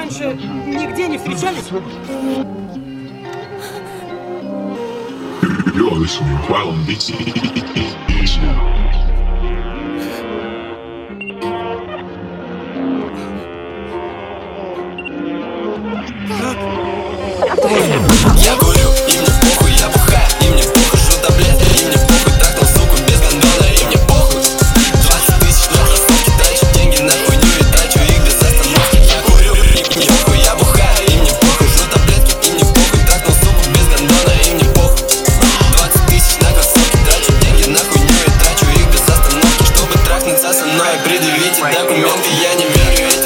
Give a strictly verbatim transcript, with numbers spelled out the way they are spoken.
раньше нигде не встречались? You're listening while I'm busy. Я курю, и мне похуй, я бухаю, и мне похуй, что таблетки, и мне похуй, трахнул суку без гондона, и мне похуй. Двадцать тысяч на кроссовки, трачу деньги на хуйню и трачу их без остановки. Я курю, и мне похуй, я бухаю, и мне похуй, что таблетки, и мне похуй, трахнул суку без гондона, и мне похуй. Двадцать тысяч на кроссовки, трачу деньги на хуйню и трачу их без остановки, чтобы трахнуться со мной. Предъявите документы, я не верю.